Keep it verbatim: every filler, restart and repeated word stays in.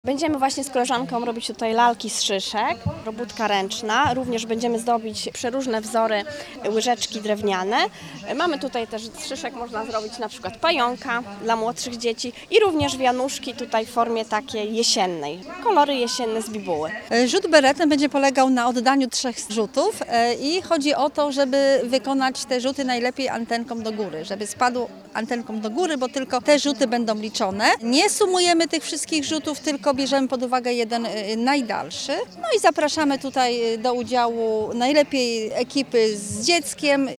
Będziemy właśnie z koleżanką robić tutaj lalki z szyszek, robótka ręczna. Również będziemy zdobić przeróżne wzory, łyżeczki drewniane. Mamy tutaj też z szyszek można zrobić na przykład pająka dla młodszych dzieci i również wianuszki tutaj w formie takiej jesiennej. Kolory jesienne z bibuły. Rzut beretem będzie polegał na oddaniu trzech rzutów i chodzi o to, żeby wykonać te rzuty najlepiej antenką do góry, żeby spadł antenką do góry, bo tylko te rzuty będą liczone. Nie sumujemy tych wszystkich rzutów, tylko bierzemy pod uwagę jeden najdalszy. No i zapraszamy tutaj do udziału najlepiej ekipy z dzieckiem.